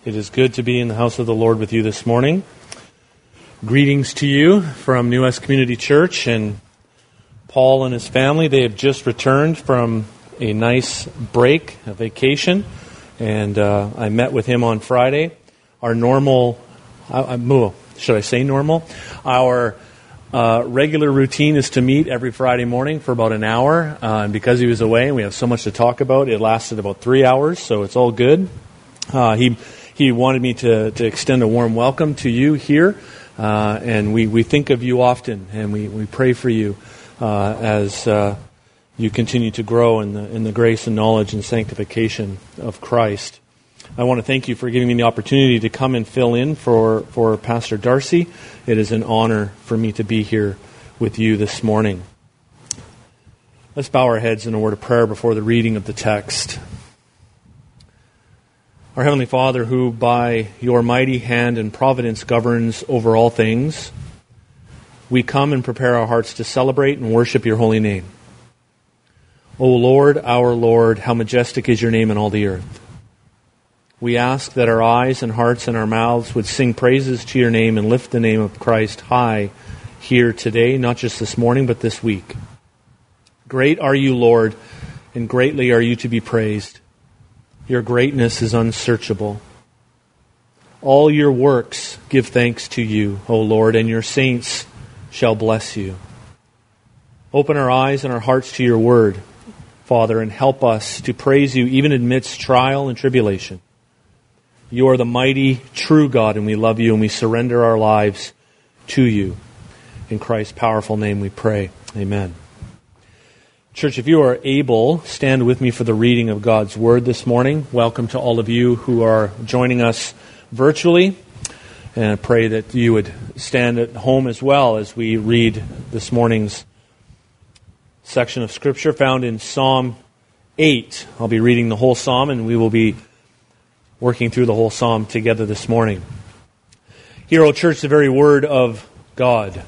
It is good to be in the house of the Lord with you this morning. Greetings to you from New West Community Church and Paul and his family. They have just returned from a nice break, a vacation, and I met with him on Friday. Our normal, should I say normal? Our regular routine is to meet every Friday morning for about an hour, and because he was away and we have so much to talk about, it lasted about 3 hours, so it's all good. He wanted me to extend a warm welcome to you here, and we think of you often, and we pray for you as you continue to grow in the grace and knowledge and sanctification of Christ. I want to thank you for giving me the opportunity to come and fill in for Pastor Darcy. It is an honor for me to be here with you this morning. Let's bow our heads in a word of prayer before the reading of the text. Our Heavenly Father, who by your mighty hand and providence governs over all things, we come and prepare our hearts to celebrate and worship your holy name. O Lord, our Lord, how majestic is your name in all the earth. We ask that our eyes and hearts and our mouths would sing praises to your name and lift the name of Christ high here today, not just this morning, but this week. Great are you, Lord, and greatly are you to be praised. Your greatness is unsearchable. All your works give thanks to you, O Lord, and your saints shall bless you. Open our eyes and our hearts to your word, Father, and help us to praise you even amidst trial and tribulation. You are the mighty, true God, and we love you, and we surrender our lives to you. In Christ's powerful name we pray. Amen. Church, if you are able, stand with me for the reading of God's Word this morning. Welcome to all of you who are joining us virtually. And I pray that you would stand at home as well as we read this morning's section of Scripture found in Psalm 8. I'll be reading the whole psalm, and we will be working through the whole psalm together this morning. Hear, O church, the very word of God.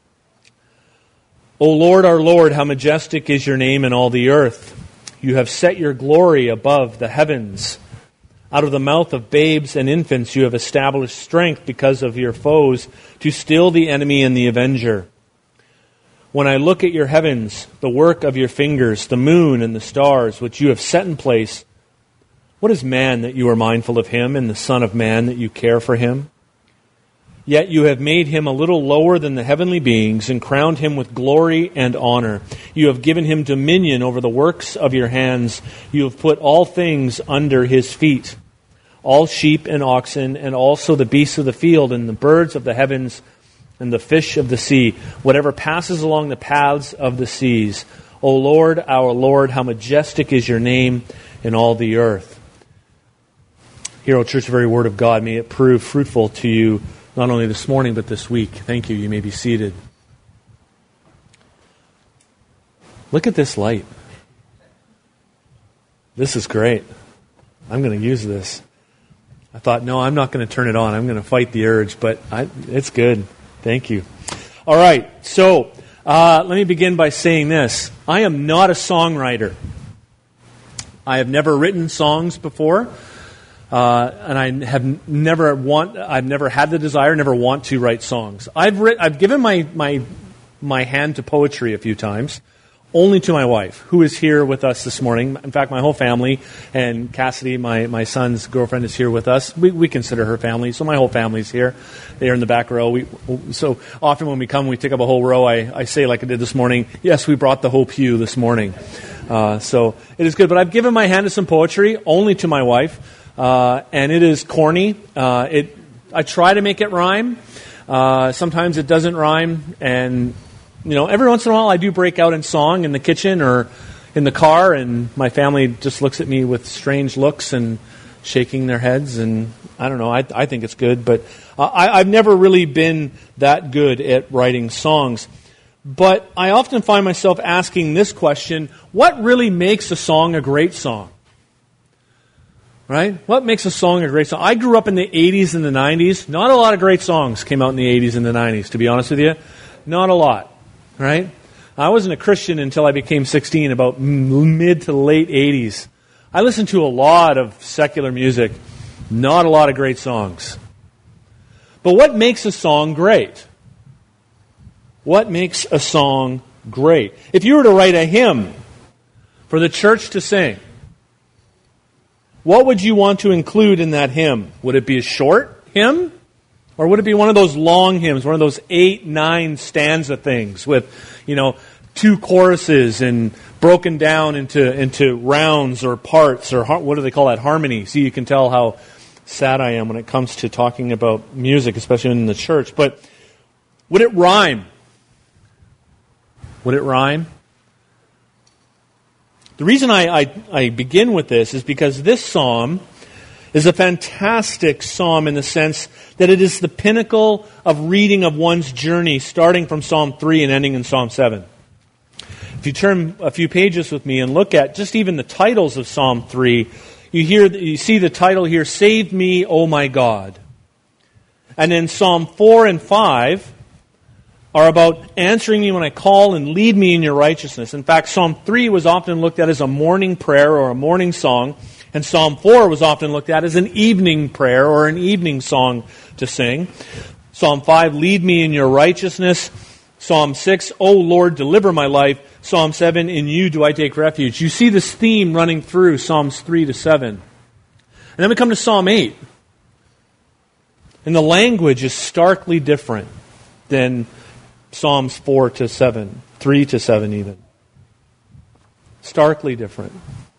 O Lord, our Lord, how majestic is your name in all the earth. You have set your glory above the heavens. Out of the mouth of babes and infants you have established strength because of your foes, to still the enemy and the avenger. When I look at your heavens, the work of your fingers, the moon and the stars, which you have set in place, what is man that you are mindful of him, and the Son of Man that you care for him? Yet you have made him a little lower than the heavenly beings and crowned him with glory and honor. You have given him dominion over the works of your hands. You have put all things under his feet, all sheep and oxen, and also the beasts of the field, and the birds of the heavens, and the fish of the sea, whatever passes along the paths of the seas. O Lord, our Lord, how majestic is your name in all the earth. Hear, O church, the very word of God. May it prove fruitful to you, not only this morning, but this week. Thank you. You may be seated. Look at this light. This is great. I'm going to use this. I thought, no, I'm not going to turn it on. I'm going to fight the urge, but it's good. Thank you. All right. So let me begin by saying this. I am not a songwriter. I have never written songs before. And I have I've never had the desire, never want to write songs. I've given my hand to poetry a few times, only to my wife, who is here with us this morning. In fact, my whole family, and Cassidy, my son's girlfriend, is here with us. We consider her family, so my whole family's here. They're in the back row. So often when we come, we take up a whole row. I say, like I did this morning, yes, we brought the whole pew this morning. So it is good. But I've given my hand to some poetry, only to my wife. And it is corny. I try to make it rhyme. Sometimes it doesn't rhyme. And, every once in a while I do break out in song in the kitchen or in the car, and my family just looks at me with strange looks and shaking their heads. And I don't know, I think it's good. But I've never really been that good at writing songs. But I often find myself asking this question: what really makes a song a great song? Right? What makes a song a great song? I grew up in the 80s and the 90s. Not a lot of great songs came out in the 80s and the 90s, to be honest with you. Not a lot. Right? I wasn't a Christian until I became 16, about mid to late 80s. I listened to a lot of secular music Not a lot of great songs. But what makes a song great? What makes a song great? If you were to write a hymn for the church to sing, what would you want to include in that hymn? Would it be a short hymn? Or would it be one of those long hymns, one of those 8, 9 stanza things with, 2 choruses and broken down into rounds or parts, or what do they call that? Harmony. See, you can tell how sad I am when it comes to talking about music, especially in the church. But would it rhyme? Would it rhyme? The reason I begin with this is because this psalm is a fantastic psalm in the sense that it is the pinnacle of reading of one's journey, starting from Psalm 3 and ending in Psalm 7. If you turn a few pages with me and look at just even the titles of Psalm 3, you see the title here, Save Me, O My God. And then Psalm 4 and 5 are about answering me when I call and lead me in your righteousness. In fact, Psalm 3 was often looked at as a morning prayer or a morning song, and Psalm 4 was often looked at as an evening prayer or an evening song to sing. Psalm 5, lead me in your righteousness. Psalm 6, O Lord, deliver my life. Psalm 7, in you do I take refuge. You see this theme running through Psalms 3 to 7. And then we come to Psalm 8. And the language is starkly different than Psalms 4 to 7, 3 to 7 even. Starkly different.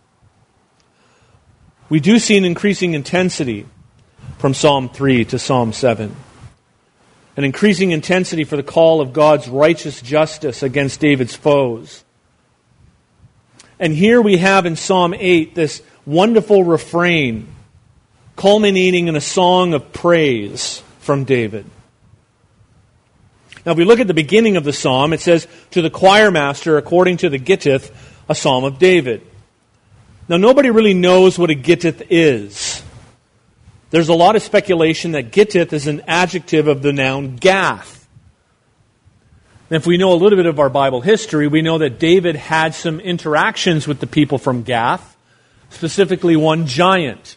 We do see an increasing intensity from Psalm 3 to Psalm 7. An increasing intensity for the call of God's righteous justice against David's foes. And here we have in Psalm 8 this wonderful refrain culminating in a song of praise from David. Now if we look at the beginning of the psalm, it says, to the choir master according to the Gittith, a psalm of David. Now nobody really knows what a Gittith is. There's a lot of speculation that Gittith is an adjective of the noun Gath. And if we know a little bit of our Bible history, we know that David had some interactions with the people from Gath, specifically one giant.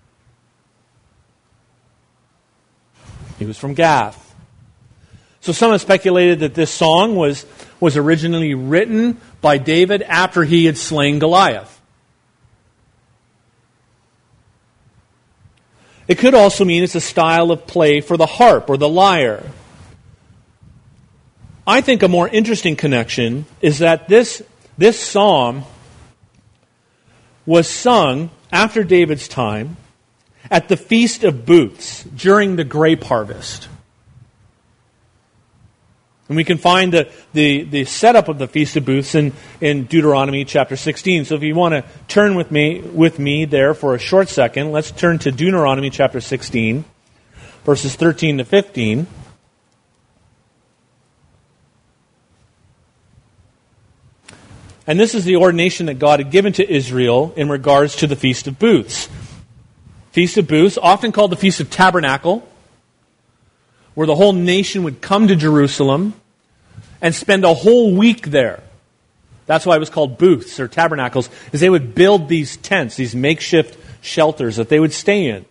He was from Gath. So some have speculated that this song was originally written by David after he had slain Goliath. It could also mean it's a style of play for the harp or the lyre. I think a more interesting connection is that this psalm was sung after David's time at the Feast of Booths during the grape harvest. And we can find the setup of the Feast of Booths in Deuteronomy chapter 16. So if you want to turn with me there for a short second, let's turn to Deuteronomy chapter 16, verses 13 to 15. And this is the ordination that God had given to Israel in regards to the Feast of Booths. Feast of Booths, often called the Feast of Tabernacle, where the whole nation would come to Jerusalem and spend a whole week there. That's why it was called booths or tabernacles, is they would build these tents, these makeshift shelters that they would stay in.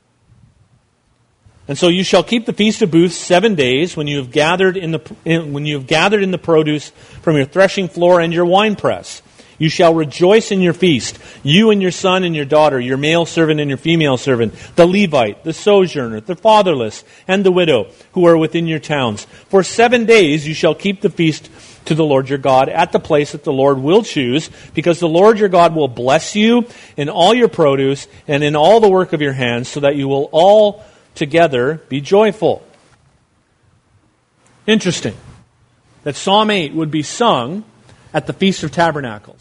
And so you shall keep the Feast of Booths 7 days when you have gathered in the produce from your threshing floor and your winepress. You shall rejoice in your feast, you and your son and your daughter, your male servant and your female servant, the Levite, the sojourner, the fatherless, and the widow, who are within your towns. For 7 days you shall keep the feast to the Lord your God at the place that the Lord will choose, because the Lord your God will bless you in all your produce and in all the work of your hands, so that you will all together be joyful. Interesting that Psalm 8 would be sung at the Feast of Tabernacles.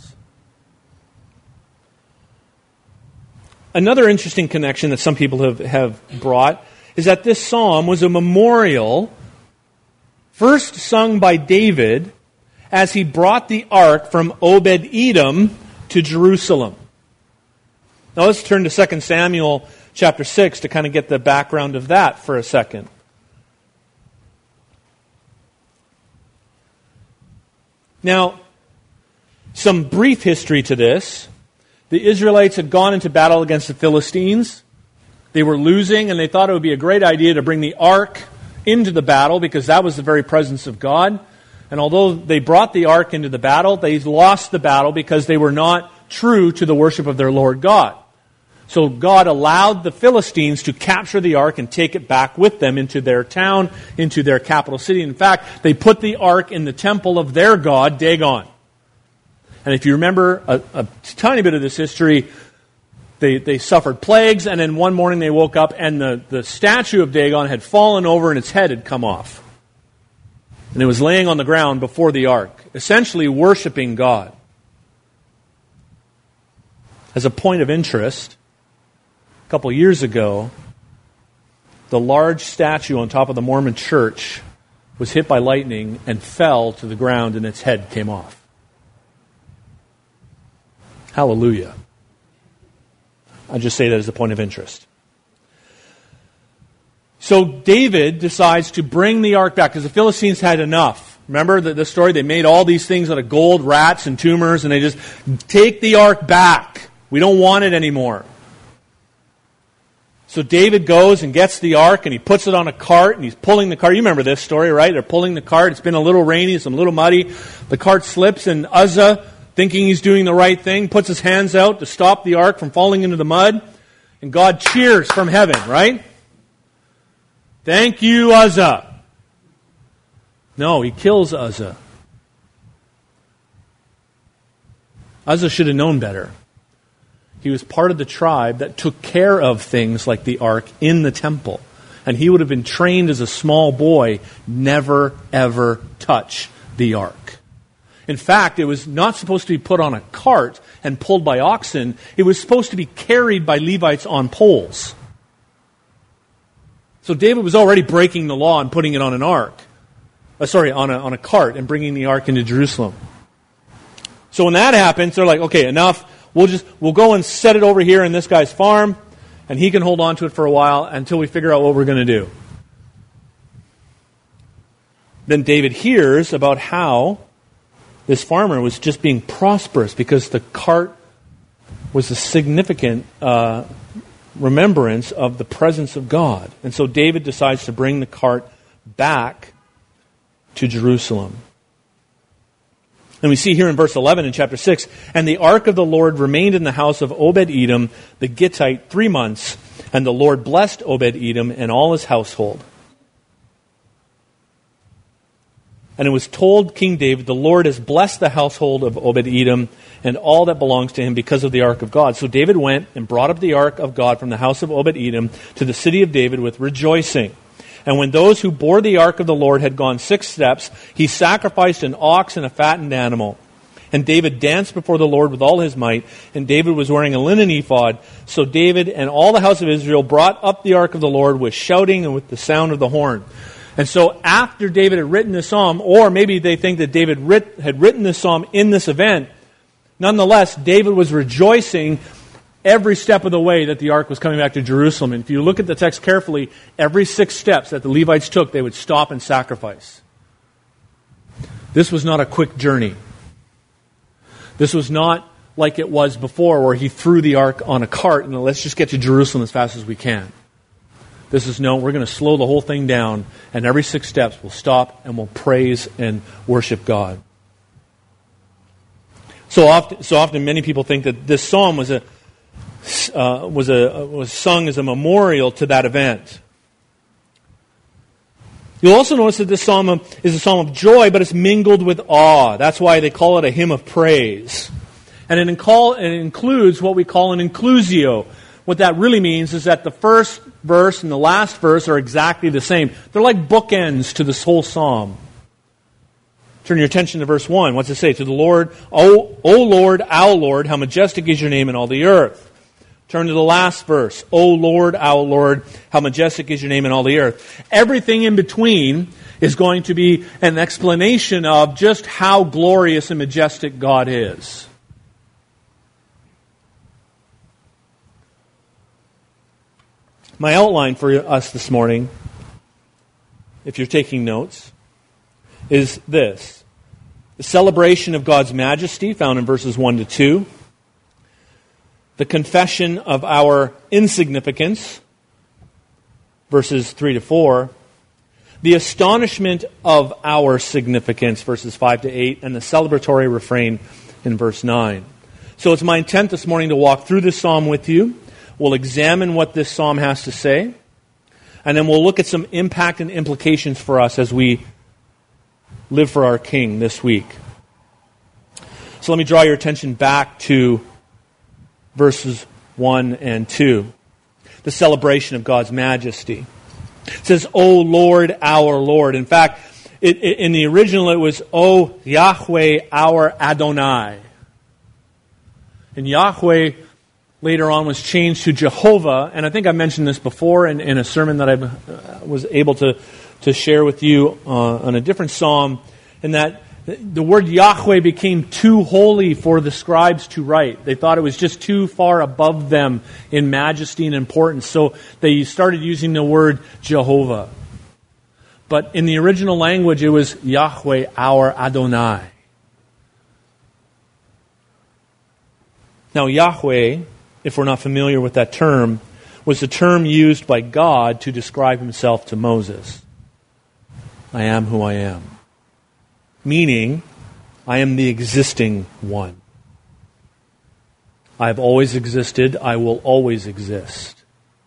Another interesting connection that some people have brought is that this psalm was a memorial first sung by David as he brought the ark from Obed-Edom to Jerusalem. Now let's turn to 2 Samuel chapter 6 to kind of get the background of that for a second. Now, some brief history to this. The Israelites had gone into battle against the Philistines. They were losing, and they thought it would be a great idea to bring the ark into the battle because that was the very presence of God. And although they brought the ark into the battle, they lost the battle because they were not true to the worship of their Lord God. So God allowed the Philistines to capture the ark and take it back with them into their town, into their capital city. In fact, they put the ark in the temple of their god, Dagon. And if you remember a tiny bit of this history, they suffered plagues, and then one morning they woke up and the statue of Dagon had fallen over and its head had come off. And it was laying on the ground before the ark, essentially worshiping God. As a point of interest, a couple years ago, the large statue on top of the Mormon church was hit by lightning and fell to the ground and its head came off. Hallelujah. I just say that as a point of interest. So David decides to bring the ark back because the Philistines had enough. Remember the story? They made all these things out of gold, rats, and tumors, and they just take the ark back. We don't want it anymore. So David goes and gets the ark and he puts it on a cart and he's pulling the cart. You remember this story, right? They're pulling the cart. It's been a little rainy, it's a little muddy. The cart slips and Uzzah, thinking he's doing the right thing, puts his hands out to stop the ark from falling into the mud. And God cheers from heaven, right? Thank you, Uzzah. No, he kills Uzzah. Uzzah should have known better. He was part of the tribe that took care of things like the ark in the temple. And he would have been trained as a small boy, never, ever touch the ark. In fact, it was not supposed to be put on a cart and pulled by oxen. It was supposed to be carried by Levites on poles. So David was already breaking the law and putting it on an ark. On a cart and bringing the ark into Jerusalem. So when that happens, they're like, okay, enough. We'll go and set it over here in this guy's farm, and he can hold on to it for a while until we figure out what we're going to do. Then David hears about how this farmer was just being prosperous because the cart was a significant remembrance of the presence of God. And so David decides to bring the cart back to Jerusalem. And we see here in verse 11 in chapter 6, and the ark of the Lord remained in the house of Obed-Edom the Gittite 3 months, and the Lord blessed Obed-Edom and all his household. And it was told King David, the Lord has blessed the household of Obed-Edom and all that belongs to him because of the ark of God. So David went and brought up the ark of God from the house of Obed-Edom to the city of David with rejoicing. And when those who bore the ark of the Lord had gone 6 steps, he sacrificed an ox and a fattened animal. And David danced before the Lord with all his might, and David was wearing a linen ephod. So David and all the house of Israel brought up the ark of the Lord with shouting and with the sound of the horn. And so after David had written this psalm, or maybe they think that David had written this psalm in this event, nonetheless, David was rejoicing every step of the way that the ark was coming back to Jerusalem. And if you look at the text carefully, every 6 steps that the Levites took, they would stop and sacrifice. This was not a quick journey. This was not like it was before where he threw the ark on a cart and let's just get to Jerusalem as fast as we can. This is no, we're going to slow the whole thing down, and every 6 steps we'll stop and we'll praise and worship God. So often many people think that this psalm was sung as a memorial to that event. You'll also notice that this psalm is a psalm of joy, but it's mingled with awe. That's why they call it a hymn of praise. And it includes what we call an inclusio. What that really means is that the first verse and the last verse are exactly the same. They're like bookends to this whole psalm. Turn your attention to verse 1. What's it say? To the Lord, O Lord, our Lord, how majestic is your name in all the earth. Turn to the last verse. O Lord, our Lord, how majestic is your name in all the earth. Everything in between is going to be an explanation of just how glorious and majestic God is. My outline for us this morning, if you're taking notes, is this. The celebration of God's majesty, found in verses 1 to 2. The confession of our insignificance, verses 3 to 4, the astonishment of our significance, verses 5 to 8, and the celebratory refrain in verse 9. So it's my intent this morning to walk through this psalm with you. We'll examine what this psalm has to say, and then we'll look at some impact and implications for us as we live for our King this week. So let me draw your attention back to verses 1 and 2. The celebration of God's majesty. It says, O Lord, our Lord. In fact, in the original it was, O Yahweh, our Adonai. And Yahweh later on was changed to Jehovah. And I think I mentioned this before in a sermon that I was able to share with you on a different psalm. And that the word Yahweh became too holy for the scribes to write. They thought it was just too far above them in majesty and importance. So they started using the word Jehovah. But in the original language, it was Yahweh, our Adonai. Now, Yahweh, if we're not familiar with that term, was the term used by God to describe himself to Moses. I am who I am. Meaning, I am the existing one. I have always existed. I will always exist.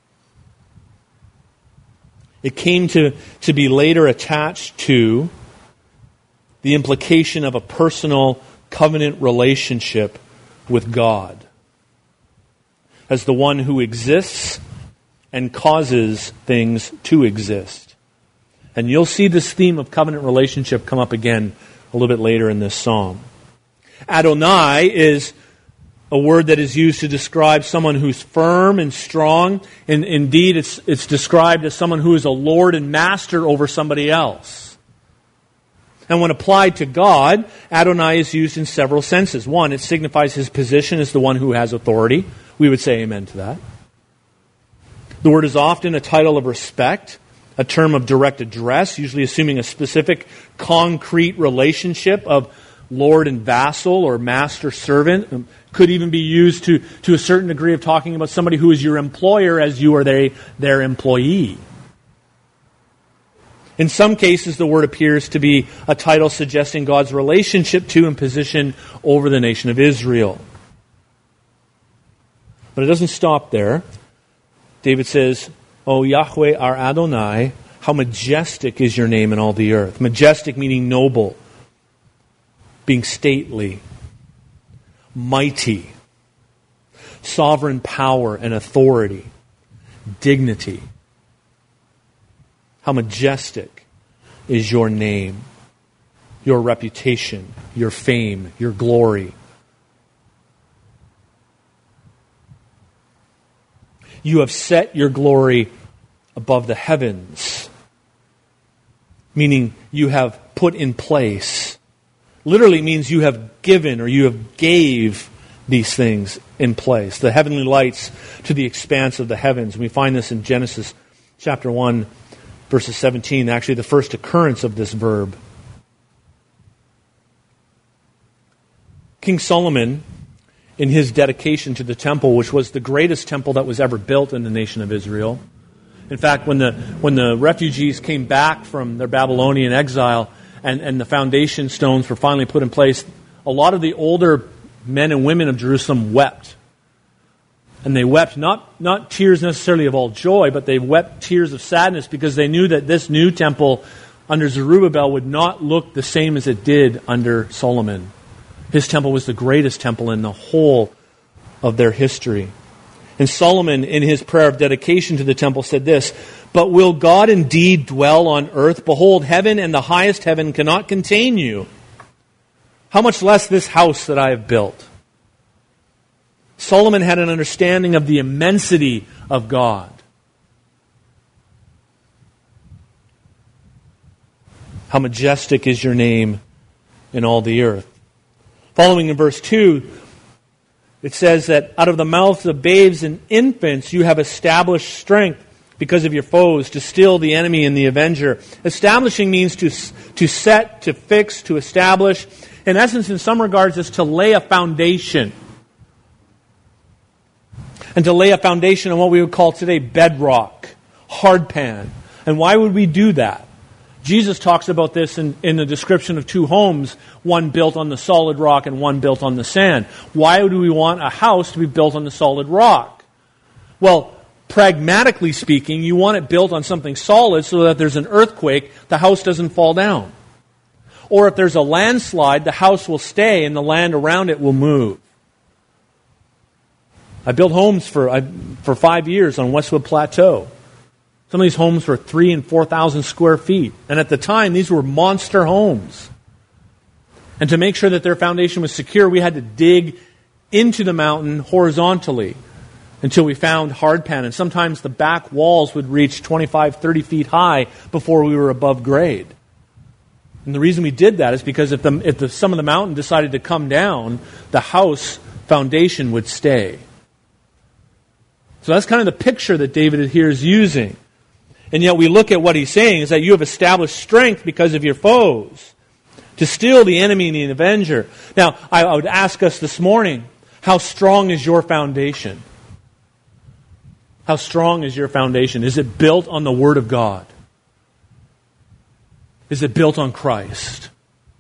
It came to be later attached to the implication of a personal covenant relationship with God as the one who exists and causes things to exist. And you'll see this theme of covenant relationship come up again a little bit later in this psalm. Adonai is a word that is used to describe someone who's firm and strong. And indeed, it's described as someone who is a lord and master over somebody else. And when applied to God, Adonai is used in several senses. One, it signifies his position as the one who has authority. We would say amen to that. The word is often a title of respect, a term of direct address, usually assuming a specific concrete relationship of lord and vassal or master-servant. Could even be used to a certain degree of talking about somebody who is your employer as you are their employee. In some cases, the word appears to be a title suggesting God's relationship to and position over the nation of Israel. But it doesn't stop there. David says, O Yahweh, our Adonai, how majestic is your name in all the earth. Majestic meaning noble, being stately, mighty, sovereign power and authority, dignity. How majestic is your name, your reputation, your fame, your glory. You have set your glory above the heavens, meaning you have put in place. Literally means you have given or you have gave these things in place. The heavenly lights to the expanse of the heavens. We find this in Genesis chapter 1, verses 17, actually the first occurrence of this verb. King Solomon, in his dedication to the temple, which was the greatest temple that was ever built in the nation of Israel. In fact, when the refugees came back from their Babylonian exile and the foundation stones were finally put in place, a lot of the older men and women of Jerusalem wept. And they wept not tears necessarily of all joy, but they wept tears of sadness because they knew that this new temple under Zerubbabel would not look the same as it did under Solomon. His temple was the greatest temple in the whole of their history. And Solomon, in his prayer of dedication to the temple, said this, But will God indeed dwell on earth? Behold, heaven and the highest heaven cannot contain you. How much less this house that I have built? Solomon had an understanding of the immensity of God. How majestic is your name in all the earth. Following in verse 2, it says that out of the mouths of babes and infants you have established strength because of your foes, to still the enemy and the avenger. Establishing means to set, to fix, to establish. In essence, in some regards, is to lay a foundation. And to lay a foundation on what we would call today bedrock, hardpan. And why would we do that? Jesus talks about this in the description of two homes, one built on the solid rock and one built on the sand. Why would we want a house to be built on the solid rock? Well, pragmatically speaking, you want it built on something solid so that there's an earthquake, the house doesn't fall down. Or if there's a landslide, the house will stay and the land around it will move. I built homes for 5 years on Westwood Plateau. Some of these homes were 3,000 and 4,000 square feet. And at the time, these were monster homes. And to make sure that their foundation was secure, we had to dig into the mountain horizontally until we found hardpan. And sometimes the back walls would reach 25, 30 feet high before we were above grade. And the reason we did that is because if some of the mountain decided to come down, the house foundation would stay. So that's kind of the picture that David here is using. And yet we look at what he's saying is that you have established strength because of your foes, to still the enemy and the avenger. Now, I would ask us this morning, how strong is your foundation? How strong is your foundation? Is it built on the Word of God? Is it built on Christ?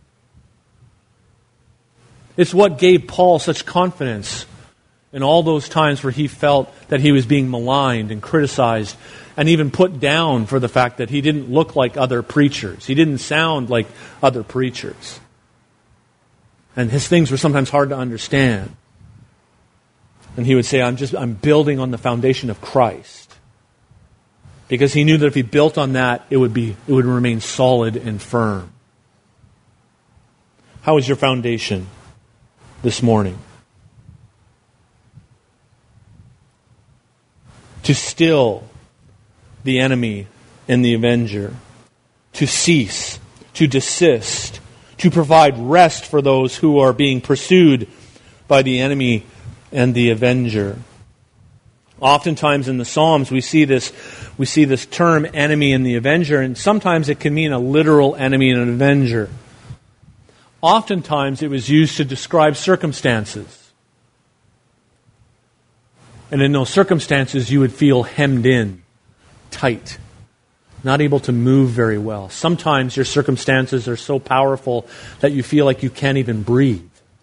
It's what gave Paul such confidence in all those times where he felt that he was being maligned and criticized and even put down for the fact that he didn't look like other preachers. He didn't sound like other preachers. And his things were sometimes hard to understand. And he would say, I'm building on the foundation of Christ. Because he knew that if he built on that, it would remain solid and firm. How is your foundation this morning? To still the enemy and the avenger, to cease, to desist, to provide rest for those who are being pursued by the enemy and the avenger. Oftentimes in the Psalms we see this term enemy and the avenger, and sometimes it can mean a literal enemy and an avenger. Oftentimes it was used to describe circumstances. And in those circumstances you would feel hemmed in, tight, not able to move very well. Sometimes your circumstances are so powerful that you feel like you can't even breathe.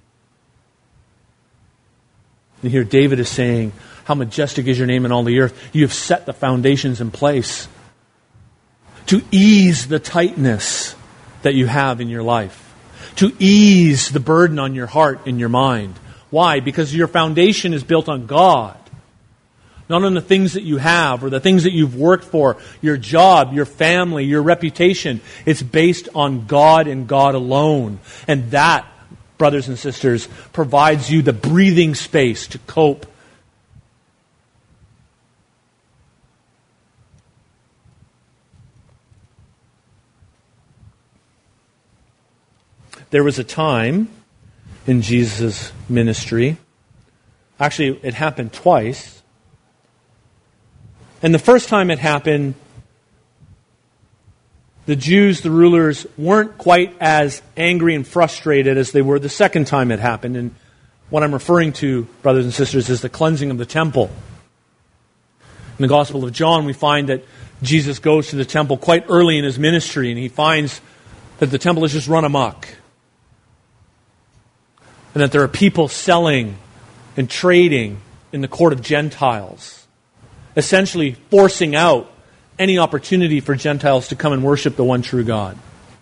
And here David is saying, how majestic is your name in all the earth. You have set the foundations in place to ease the tightness that you have in your life, to ease the burden on your heart and your mind. Why? Because your foundation is built on God. Not on the things that you have or the things that you've worked for, your job, your family, your reputation. It's based on God and God alone. And that, brothers and sisters, provides you the breathing space to cope. There was a time in Jesus' ministry, actually it happened twice. And the first time it happened, the Jews, the rulers, weren't quite as angry and frustrated as they were the second time it happened. And what I'm referring to, brothers and sisters, is the cleansing of the temple. In the Gospel of John, we find that Jesus goes to the temple quite early in his ministry, and he finds that the temple has just run amok. And that there are people selling and trading in the court of Gentiles, essentially forcing out any opportunity for Gentiles to come and worship the one true God.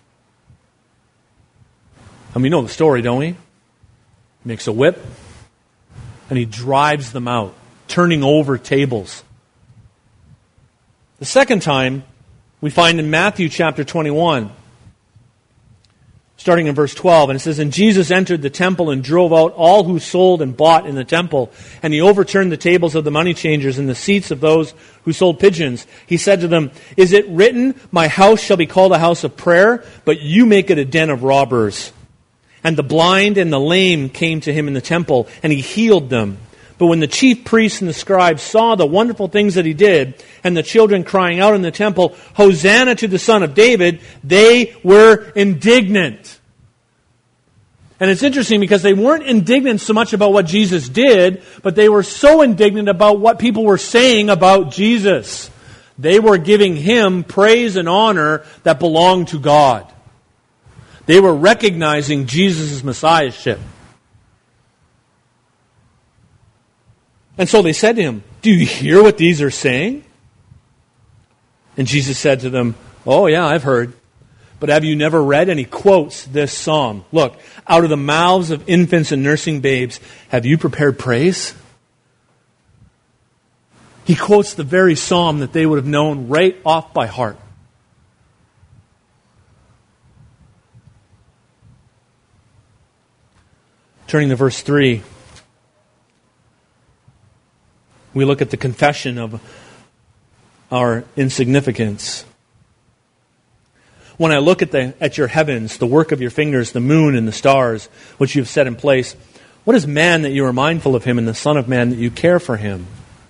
And we know the story, don't we? He makes a whip, and he drives them out, turning over tables. The second time, we find in Matthew chapter 21, starting in verse 12, and it says, And Jesus entered the temple and drove out all who sold and bought in the temple, and he overturned the tables of the money changers and the seats of those who sold pigeons. He said to them, Is it written, My house shall be called a house of prayer, but you make it a den of robbers? And the blind and the lame came to him in the temple, and he healed them. But when the chief priests and the scribes saw the wonderful things that he did, and the children crying out in the temple, Hosanna to the Son of David, they were indignant. And it's interesting because they weren't indignant so much about what Jesus did, but they were so indignant about what people were saying about Jesus. They were giving Him praise and honor that belonged to God. They were recognizing Jesus' Messiahship. And so they said to Him, "Do you hear what these are saying?" And Jesus said to them, "Oh yeah, I've heard. But have you never read?" And He quotes this psalm. Look, "Out of the mouths of infants and nursing babes, have you prepared praise?" He quotes the very psalm that they would have known right off by heart. Turning to verse 3, we look at the confession of our insignificance. "When I look at your heavens, the work of your fingers, the moon and the stars, which you have set in place, what is man that you are mindful of him, and the Son of Man that you care for him?"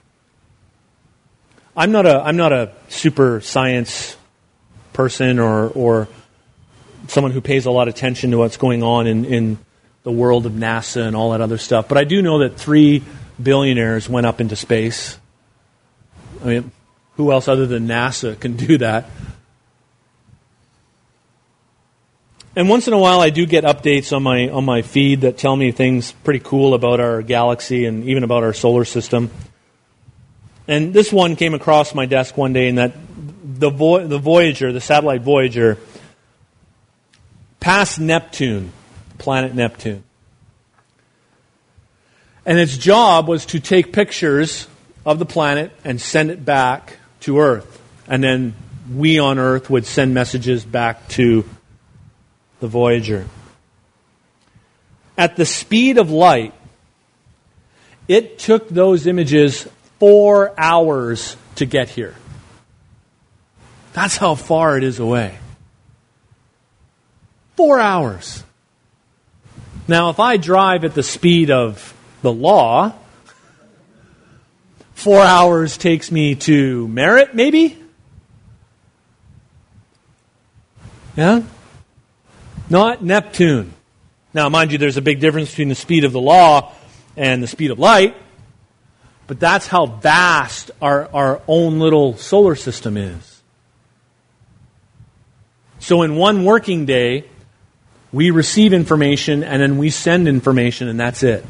I'm not a super science person or someone who pays a lot of attention to what's going on in the world of NASA and all that other stuff. But I do know that 3 billionaires went up into space. I mean, who else other than NASA can do that? And once in a while I do get updates on my feed that tell me things pretty cool about our galaxy and even about our solar system. And this one came across my desk one day, in that the Voyager, the satellite Voyager, passed Neptune, planet Neptune. And its job was to take pictures of the planet and send it back to Earth. And then we on Earth would send messages back to the Voyager. At the speed of light, it took those images 4 hours to get here. That's how far it is away. 4 hours. Now, if I drive at the speed of the law, 4 hours takes me to Merritt, maybe? Yeah? Not Neptune. Now, mind you, there's a big difference between the speed of the law and the speed of light. But that's how vast our own little solar system is. So in one working day, we receive information and then we send information, and that's it.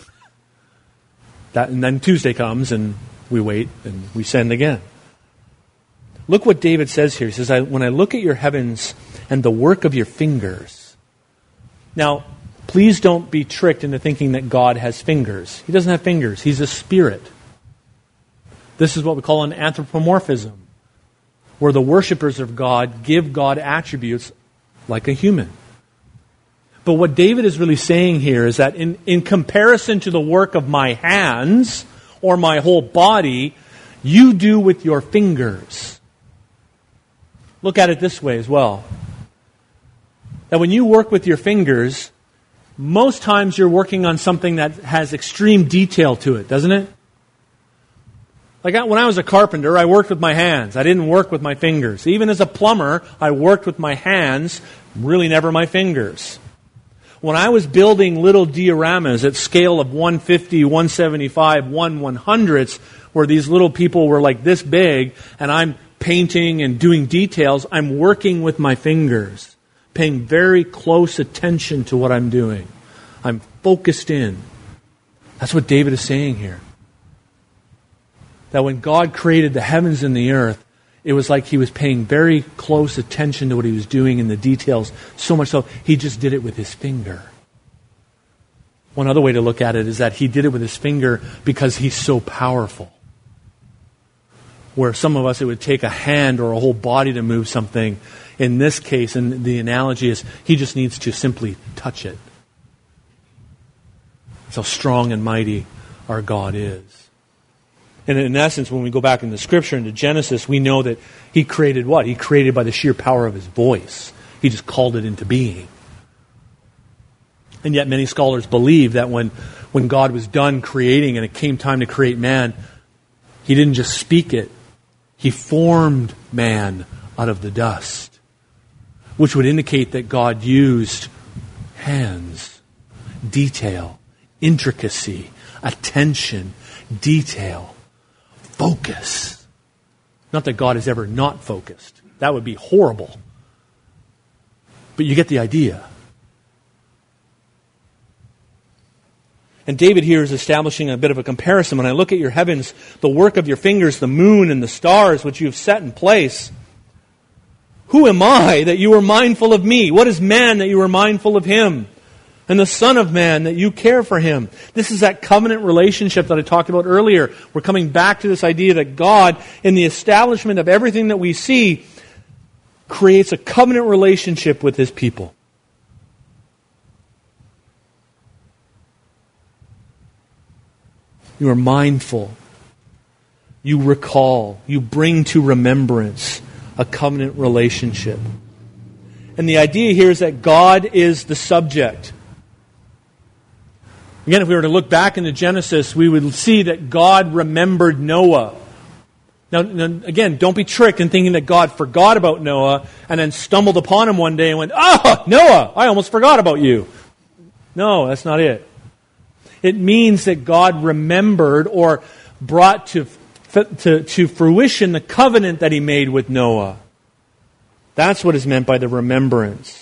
And then Tuesday comes and we wait and we send again. Look what David says here. He says, "When I look at your heavens and the work of your fingers." Now, please don't be tricked into thinking that God has fingers. He doesn't have fingers. He's a spirit. This is what we call an anthropomorphism, where the worshipers of God give God attributes like a human. But what David is really saying here is that in comparison to the work of my hands or my whole body, you do with your fingers. Look at it this way as well. That when you work with your fingers, most times you're working on something that has extreme detail to it, doesn't it? Like when I was a carpenter, I worked with my hands. I didn't work with my fingers. Even as a plumber, I worked with my hands, really never my fingers. When I was building little dioramas at scale of 150, 175, 1/100ths, where these little people were like this big, and I'm painting and doing details, I'm working with my fingers, paying very close attention to what I'm doing. I'm focused in. That's what David is saying here. That when God created the heavens and the earth, it was like He was paying very close attention to what He was doing in the details, so much so He just did it with His finger. One other way to look at it is that He did it with His finger because He's so powerful. Where some of us, it would take a hand or a whole body to move something. In this case, and the analogy is, He just needs to simply touch it. That's how strong and mighty our God is. And in essence, when we go back into Scripture, into Genesis, we know that He created what? He created by the sheer power of His voice. He just called it into being. And yet many scholars believe that when God was done creating and it came time to create man, He didn't just speak it. He formed man out of the dust, which would indicate that God used hands, detail, intricacy, attention, detail, focus Not that God is ever not focused. That would be horrible. But you get the idea. And David here is establishing a bit of a comparison. When I look at your heavens, the work of your fingers, the moon and the stars, which you have set in place, who am I that you are mindful of me? What is man that you are mindful of him? And the Son of Man that you care for him. This is that covenant relationship that I talked about earlier. We're coming back to this idea that God, in the establishment of everything that we see, creates a covenant relationship with his people. You are mindful. You recall. You bring to remembrance a covenant relationship. And the idea here is that God is the subject. Again, if we were to look back into Genesis, we would see that God remembered Noah. Now, again, don't be tricked in thinking that God forgot about Noah and then stumbled upon him one day and went, "Ah, Noah, I almost forgot about you." No, that's not it. It means that God remembered or brought to fruition the covenant that he made with Noah. That's what is meant by the remembrance.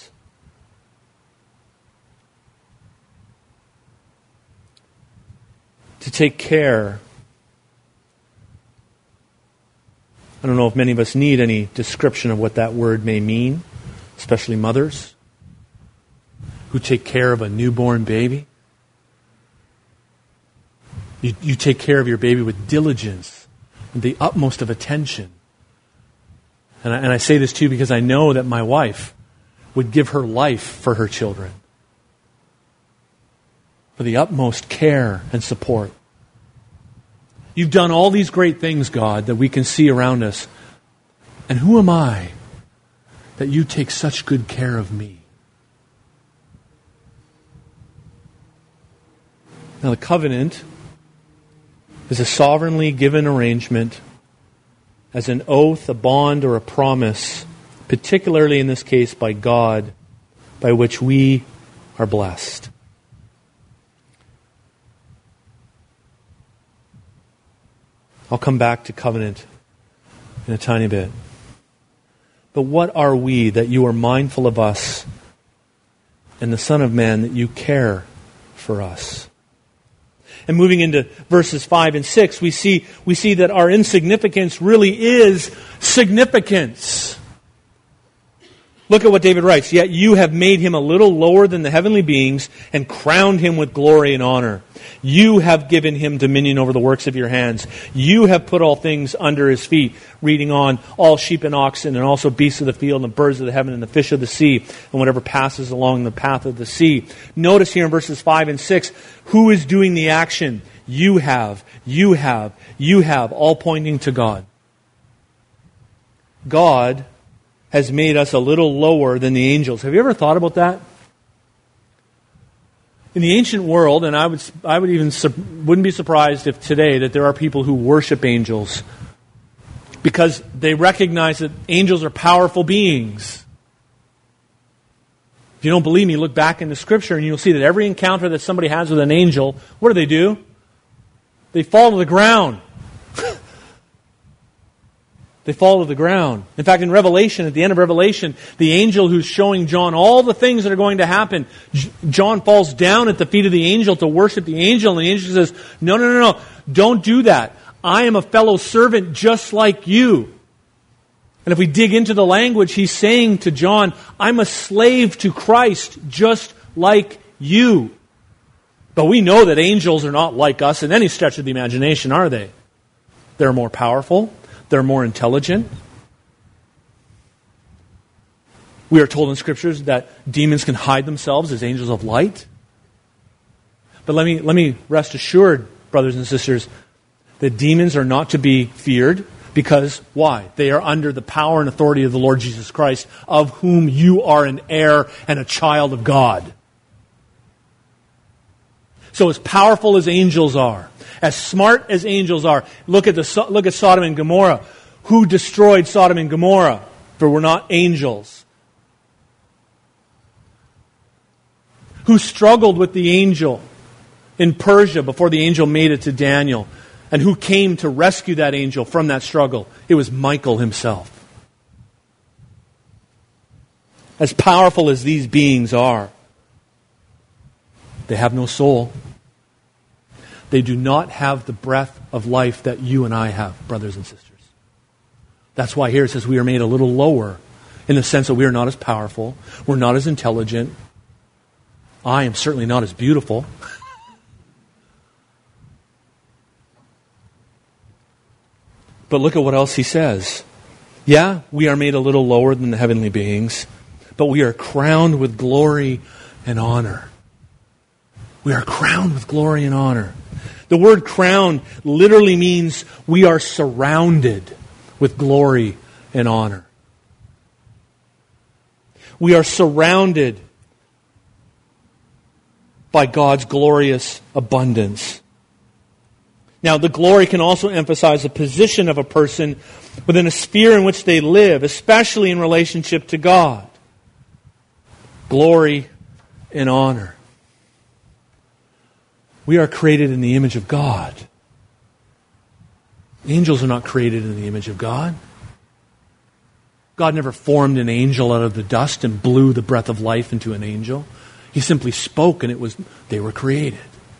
To take care. I don't know if many of us need any description of what that word may mean, especially mothers who take care of a newborn baby. You take care of your baby with diligence and the utmost of attention. And I say this too because I know that my wife would give her life for her children. For the utmost care and support. You've done all these great things, God, that we can see around us. And who am I that you take such good care of me? Now, the covenant is a sovereignly given arrangement as an oath, a bond, or a promise, particularly in this case by God, by which we are blessed. I'll come back to covenant in a tiny bit. But what are we that you are mindful of us and the Son of Man that you care for us? And moving into verses 5 and 6, we see that our insignificance really is significance. Look at what David writes. Yet you have made him a little lower than the heavenly beings and crowned him with glory and honor. You have given him dominion over the works of your hands. You have put all things under his feet. Reading on, all sheep and oxen and also beasts of the field and birds of the heaven and the fish of the sea and whatever passes along the path of the sea. Notice here in verses 5 and 6, who is doing the action? You have, all pointing to God. God has made us a little lower than the angels. Have you ever thought about that? In the ancient world, and I would even wouldn't be surprised if today that there are people who worship angels because they recognize that angels are powerful beings. If you don't believe me, look back in the Scripture and you'll see that every encounter that somebody has with an angel, what do? They fall to the ground. They fall to the ground. In fact, in Revelation, at the end of Revelation, the angel who's showing John all the things that are going to happen, John falls down at the feet of the angel to worship the angel, and the angel says, No, don't do that. I am a fellow servant just like you. And if we dig into the language, he's saying to John, I'm a slave to Christ just like you. But we know that angels are not like us in any stretch of the imagination, are they? They're more powerful. They're more intelligent. We are told in Scriptures that demons can hide themselves as angels of light. But let me rest assured, brothers and sisters, that demons are not to be feared because, why? They are under the power and authority of the Lord Jesus Christ, of whom you are an heir and a child of God. So as powerful as angels are, as smart as angels are, look at Sodom and Gomorrah. Who destroyed Sodom and Gomorrah? For we're not angels. Who struggled with the angel in Persia before the angel made it to Daniel? And who came to rescue that angel from that struggle? It was Michael himself. As powerful as these beings are, they have no soul. They do not have the breath of life that you and I have, brothers and sisters. That's why here it says we are made a little lower, in the sense that we are not as powerful, we're not as intelligent. I am certainly not as beautiful. But look at what else he says. Yeah, we are made a little lower than the heavenly beings, but we are crowned with glory and honor. We are crowned with glory and honor. The word crown literally means we are surrounded with glory and honor. We are surrounded by God's glorious abundance. Now, the glory can also emphasize the position of a person within a sphere in which they live, especially in relationship to God. Glory and honor. We are created in the image of God. Angels are not created in the image of God. God never formed an angel out of the dust and blew the breath of life into an angel. He simply spoke and they were created.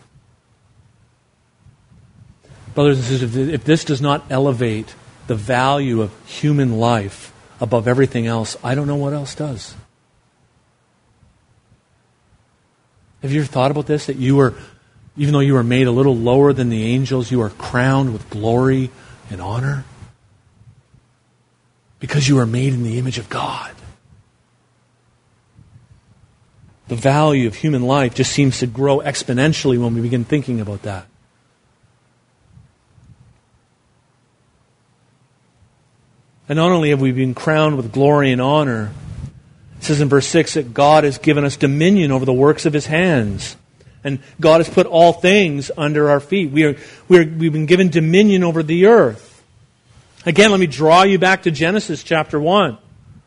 Brothers and sisters, if this does not elevate the value of human life above everything else, I don't know what else does. Have you ever thought about this? That even though you were made a little lower than the angels, you are crowned with glory and honor? Because you are made in the image of God. The value of human life just seems to grow exponentially when we begin thinking about that. And not only have we been crowned with glory and honor, it says in verse 6 that God has given us dominion over the works of His hands. And God has put all things under our feet. We've been given dominion over the earth. Again, let me draw you back to Genesis chapter 1.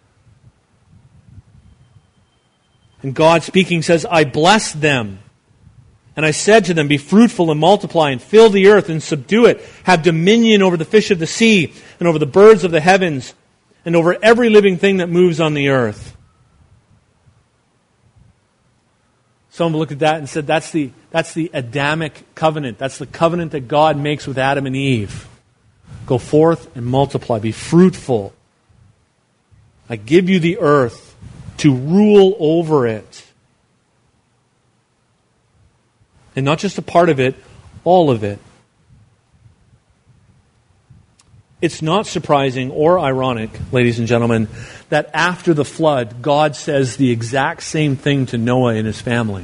And God speaking says, I blessed them. And I said to them, be fruitful and multiply and fill the earth and subdue it. Have dominion over the fish of the sea and over the birds of the heavens and over every living thing that moves on the earth. Someone looked at that and said, that's the Adamic covenant. That's the covenant that God makes with Adam and Eve. Go forth and multiply. Be fruitful. I give you the earth to rule over it. And not just a part of it, all of it. It's not surprising or ironic, ladies and gentlemen, that after the flood, God says the exact same thing to Noah and his family.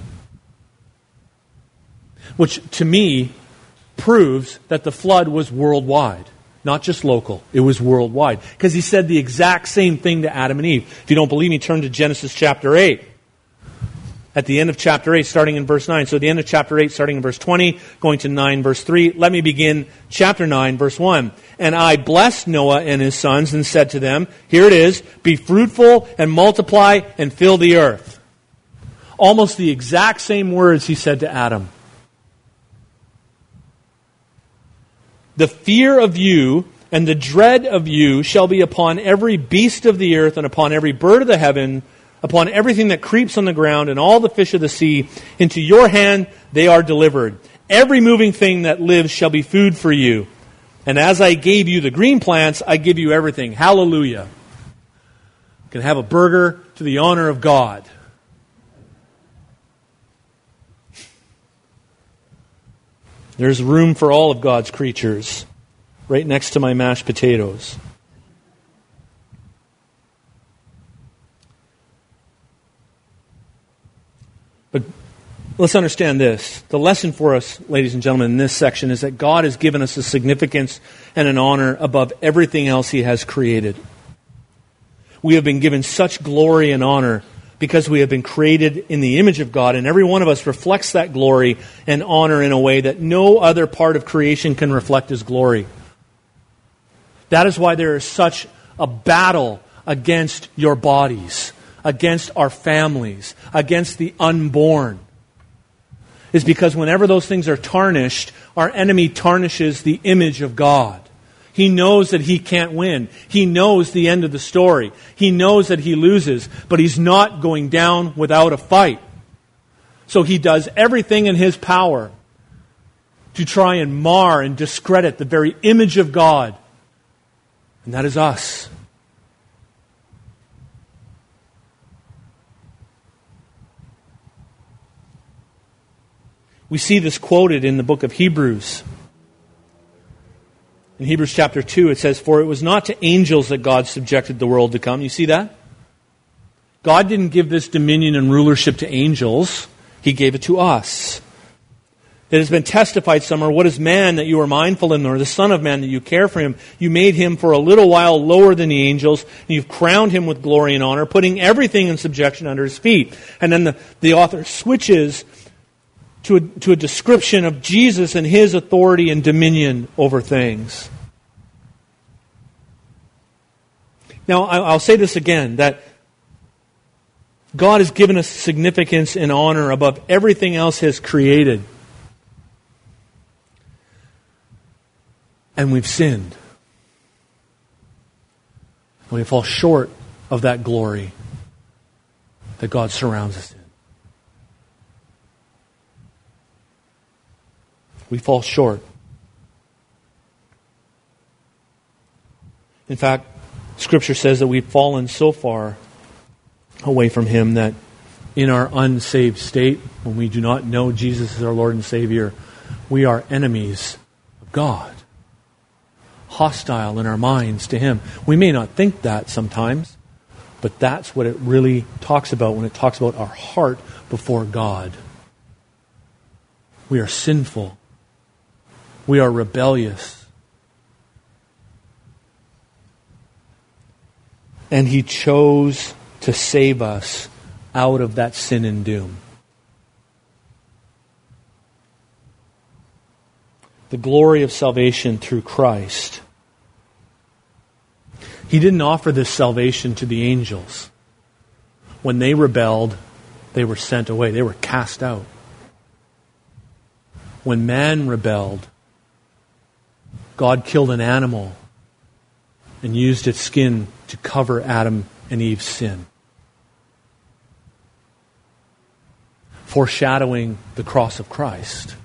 Which, to me, proves that the flood was worldwide, not just local. It was worldwide. Because he said the exact same thing to Adam and Eve. If you don't believe me, turn to Genesis chapter 8. At the end of chapter 8, starting in verse 9. So at the end of chapter 8, starting in verse 20, going to 9, verse 3. Let me begin chapter 9, verse 1. And I blessed Noah and his sons and said to them, here it is, be fruitful and multiply and fill the earth. Almost the exact same words he said to Adam. The fear of you and the dread of you shall be upon every beast of the earth and upon every bird of the heaven, upon everything that creeps on the ground and all the fish of the sea. Into your hand they are delivered. Every moving thing that lives shall be food for you. And as I gave you the green plants, I give you everything. Hallelujah. You can have a burger to the honor of God. There's room for all of God's creatures right next to my mashed potatoes. But let's understand this. The lesson for us, ladies and gentlemen, in this section is that God has given us a significance and an honor above everything else He has created. We have been given such glory and honor because we have been created in the image of God, and every one of us reflects that glory and honor in a way that no other part of creation can reflect His glory. That is why there is such a battle against your bodies, against our families, against the unborn. Is because whenever those things are tarnished, Our enemy tarnishes the image of God. He knows that he can't win. He knows the end of the story. He knows that he loses, but he's not going down without a fight. So he does everything in his power to try and mar and discredit the very image of God. And that is us. We see this quoted in the book of Hebrews. In Hebrews chapter 2, it says, "For it was not to angels that God subjected the world to come." You see that? God didn't give this dominion and rulership to angels. He gave it to us. It has been testified somewhere, "What is man that you are mindful of him, or the son of man that you care for him? You made him for a little while lower than the angels, and you've crowned him with glory and honor, putting everything in subjection under his feet." And then the author switches to a description of Jesus and his authority and dominion over things. Now, I'll say this again, that God has given us significance and honor above everything else He has created. And we've sinned. And we fall short of that glory that God surrounds us in. We fall short. In fact, Scripture says that we've fallen so far away from Him that in our unsaved state, when we do not know Jesus as our Lord and Savior, we are enemies of God. Hostile in our minds to Him. We may not think that sometimes, but that's what it really talks about when it talks about our heart before God. We are sinful. We are rebellious. And He chose to save us out of that sin and doom. The glory of salvation through Christ. He didn't offer this salvation to the angels. When they rebelled, they were sent away. They were cast out. When man rebelled, God killed an animal and used its skin to cover Adam and Eve's sin, foreshadowing the cross of Christ,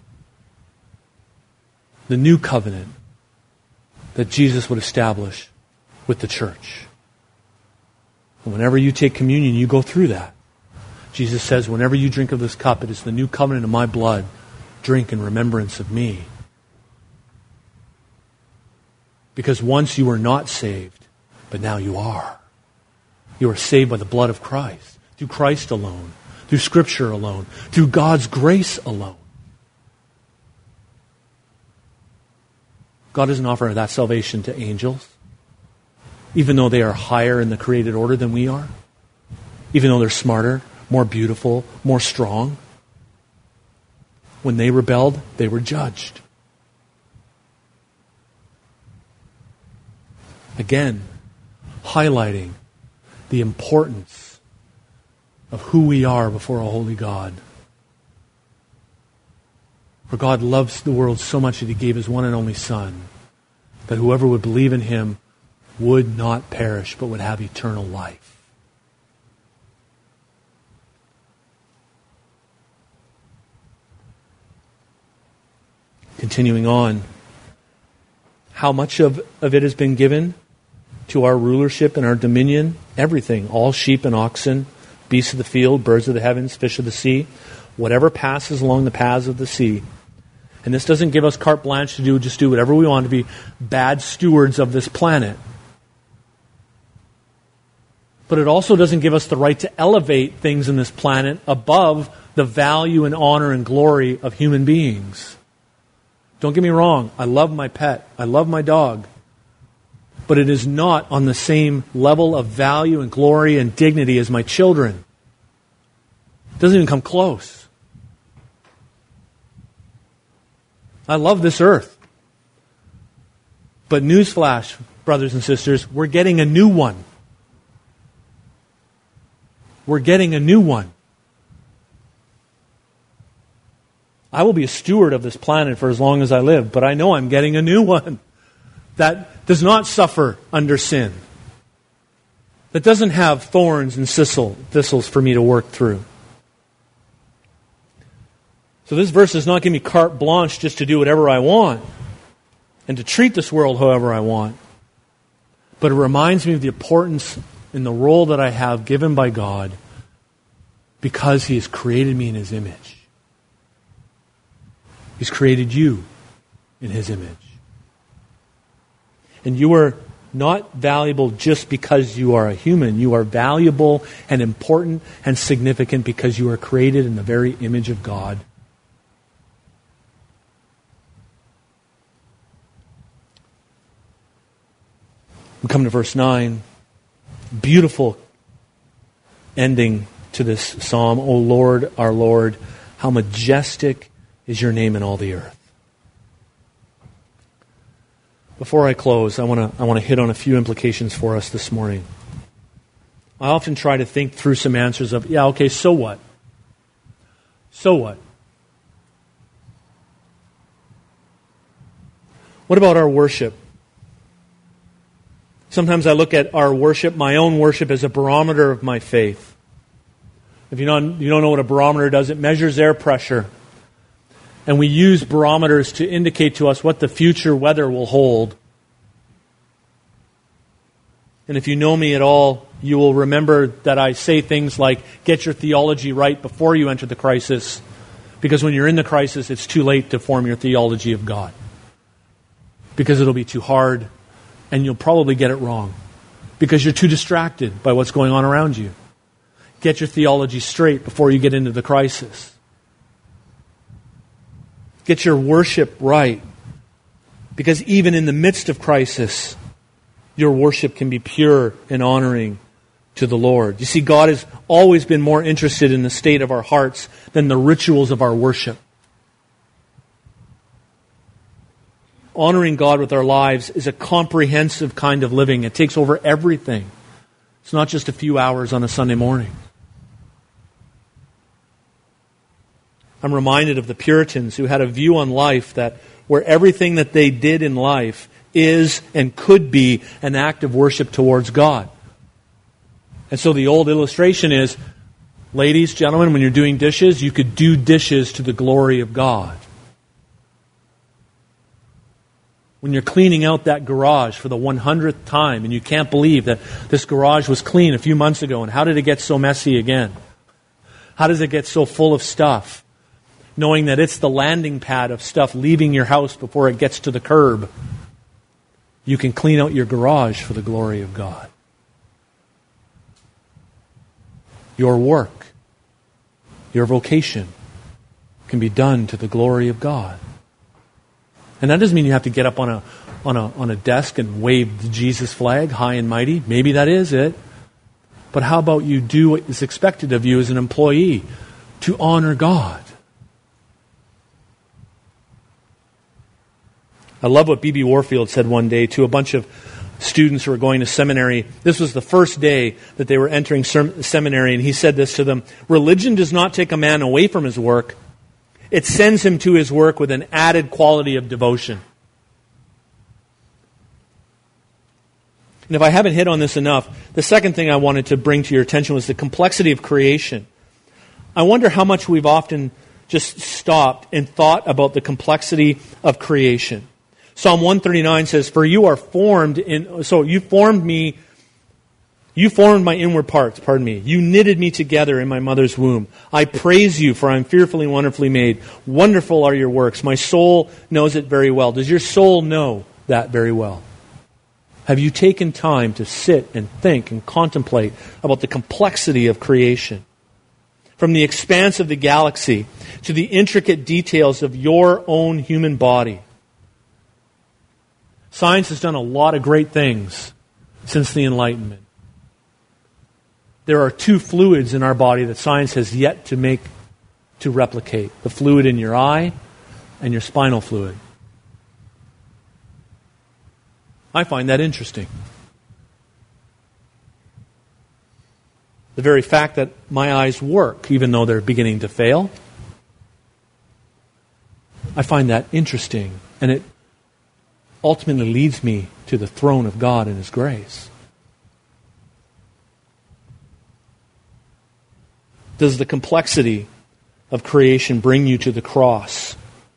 the new covenant that Jesus would establish with the church. And whenever you take communion, you go through that. Jesus says, whenever you drink of this cup, it is the new covenant of my blood. Drink in remembrance of me. Because once you were not saved, but now you are. You are saved by the blood of Christ, through Christ alone, through Scripture alone, through God's grace alone. God doesn't offer that salvation to angels, even though they are higher in the created order than we are, even though they're smarter, more beautiful, more strong. When they rebelled, they were judged. Again, highlighting the importance of who we are before a holy God. For God loves the world so much that He gave His one and only Son, that whoever would believe in Him would not perish, but would have eternal life. Continuing on, how much of it has been given to our rulership and our dominion? Everything. All sheep and oxen, beasts of the field, birds of the heavens, fish of the sea, whatever passes along the paths of the sea. And this doesn't give us carte blanche to just do whatever we want, to be bad stewards of this planet. But it also doesn't give us the right to elevate things in this planet above the value and honor and glory of human beings. Don't get me wrong, I love my pet, I love my dog, but it is not on the same level of value and glory and dignity as my children. It doesn't even come close. I love this earth. But newsflash, brothers and sisters, we're getting a new one. We're getting a new one. I will be a steward of this planet for as long as I live, but I know I'm getting a new one that does not suffer under sin, that doesn't have thorns and thistles for me to work through. So this verse does not give me carte blanche just to do whatever I want and to treat this world however I want, but it reminds me of the importance in the role that I have given by God because He has created me in His image. He's created you in His image. And you are not valuable just because you are a human. You are valuable and important and significant because you are created in the very image of God. We come to verse 9. Beautiful ending to this psalm. O Lord, our Lord, how majestic is your name in all the earth. Before I close, I want to hit on a few implications for us this morning. I often try to think through some answers of, so what? So what? What about our worship? Sometimes I look at our worship, my own worship, as a barometer of my faith. If you don't know what a barometer does, it measures air pressure. And we use barometers to indicate to us what the future weather will hold. And if you know me at all, you will remember that I say things like, get your theology right before you enter the crisis. Because when you're in the crisis, it's too late to form your theology of God. Because it'll be too hard. And you'll probably get it wrong because you're too distracted by what's going on around you. Get your theology straight before you get into the crisis. Get your worship right because even in the midst of crisis, your worship can be pure and honoring to the Lord. You see, God has always been more interested in the state of our hearts than the rituals of our worship. Honoring God with our lives is a comprehensive kind of living. It takes over everything. It's not just a few hours on a Sunday morning. I'm reminded of the Puritans who had a view on life that where everything that they did in life is and could be an act of worship towards God. And so the old illustration is, ladies, gentlemen, when you're doing dishes, you could do dishes to the glory of God. When you're cleaning out that garage for the 100th time and you can't believe that this garage was clean a few months ago and how did it get so messy again? How does it get so full of stuff? Knowing that it's the landing pad of stuff leaving your house before it gets to the curb. You can clean out your garage for the glory of God. Your work, your vocation can be done to the glory of God. And that doesn't mean you have to get up on a desk and wave the Jesus flag high and mighty. Maybe that is it. But how about you do what is expected of you as an employee to honor God? I love what B.B. Warfield said one day to a bunch of students who were going to seminary. This was the first day that they were entering seminary, and he said this to them: religion does not take a man away from his work. It sends him to his work with an added quality of devotion. And if I haven't hit on this enough, the second thing I wanted to bring to your attention was the complexity of creation. I wonder how much we've often just stopped and thought about the complexity of creation. Psalm 139 says, "For you are formed in..." So you formed me. You formed my inward parts, You knitted me together in my mother's womb. I praise you, for I am fearfully and wonderfully made. Wonderful are your works. My soul knows it very well. Does your soul know that very well? Have you taken time to sit and think and contemplate about the complexity of creation? From the expanse of the galaxy to the intricate details of your own human body. Science has done a lot of great things since the Enlightenment. There are two fluids in our body that science has yet to replicate. The fluid in your eye and your spinal fluid. I find that interesting. The very fact that my eyes work, even though they're beginning to fail. I find that interesting, and it ultimately leads me to the throne of God and His grace. Does the complexity of creation bring you to the cross?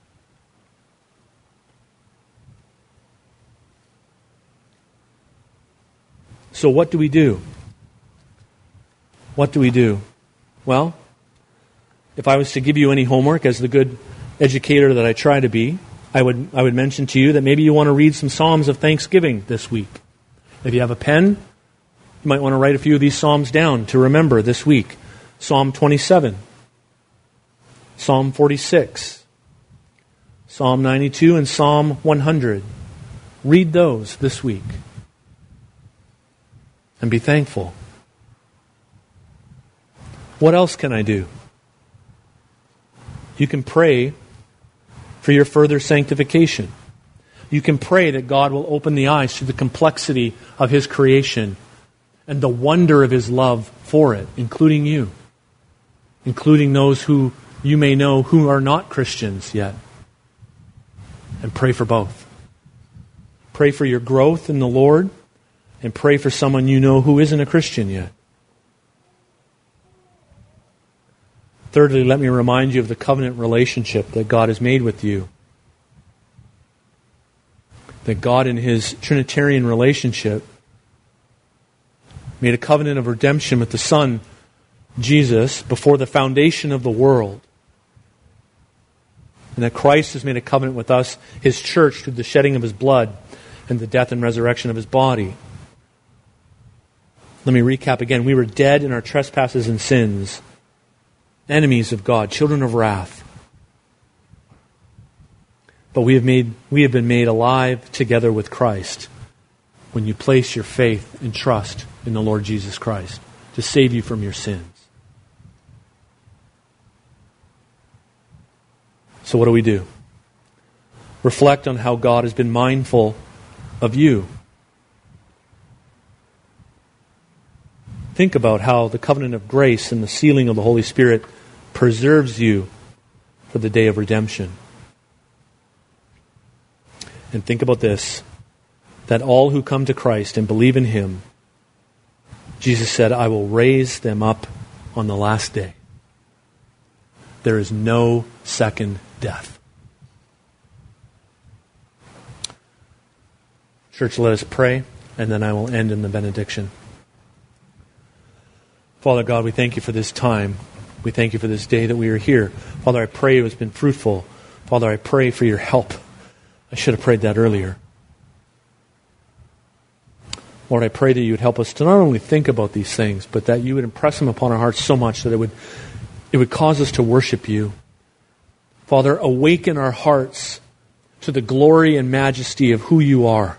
So what do we do? What do we do? Well, if I was to give you any homework as the good educator that I try to be, I would mention to you that maybe you want to read some Psalms of Thanksgiving this week. If you have a pen, you might want to write a few of these Psalms down to remember this week. Psalm 27, Psalm 46, Psalm 92, and Psalm 100. Read those this week and be thankful. What else can I do? You can pray for your further sanctification. You can pray that God will open the eyes to the complexity of His creation and the wonder of His love for it, including you, including those who you may know who are not Christians yet. And pray for both. Pray for your growth in the Lord, and pray for someone you know who isn't a Christian yet. Thirdly, let me remind you of the covenant relationship that God has made with you. That God in His Trinitarian relationship made a covenant of redemption with the Son, Jesus, before the foundation of the world. And that Christ has made a covenant with us, His church, through the shedding of His blood and the death and resurrection of His body. Let me recap again. We were dead in our trespasses and sins, enemies of God, children of wrath. But we have been made alive together with Christ when you place your faith and trust in the Lord Jesus Christ to save you from your sins. So what do? Reflect on how God has been mindful of you. Think about how the covenant of grace and the sealing of the Holy Spirit preserves you for the day of redemption. And think about this, that all who come to Christ and believe in Him, Jesus said, I will raise them up on the last day. There is no second death. Church, let us pray, and then I will end in the benediction. Father God, we thank You for this time. We thank You for this day that we are here. Father, I pray it has been fruitful. Father, I pray for Your help. I should have prayed that earlier. Lord, I pray that You would help us to not only think about these things, but that You would impress them upon our hearts so much that it would cause us to worship You. Father, awaken our hearts to the glory and majesty of who You are.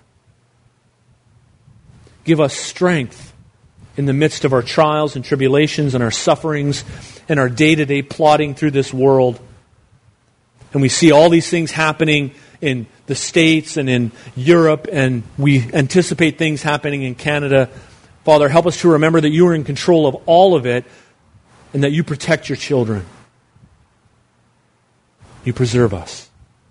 Give us strength in the midst of our trials and tribulations and our sufferings and our day-to-day plodding through this world. And we see all these things happening in the States and in Europe, and we anticipate things happening in Canada. Father, help us to remember that You are in control of all of it and that You protect Your children. You preserve us.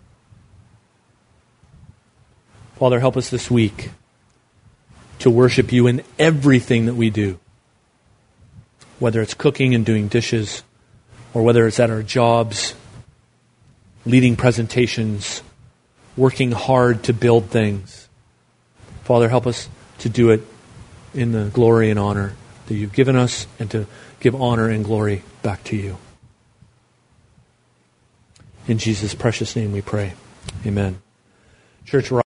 Father, help us this week to worship You in everything that we do. Whether it's cooking and doing dishes, or whether it's at our jobs, leading presentations, working hard to build things. Father, help us to do it in the glory and honor that You've given us, and to give honor and glory back to You. In Jesus' precious name we pray. Amen. Church,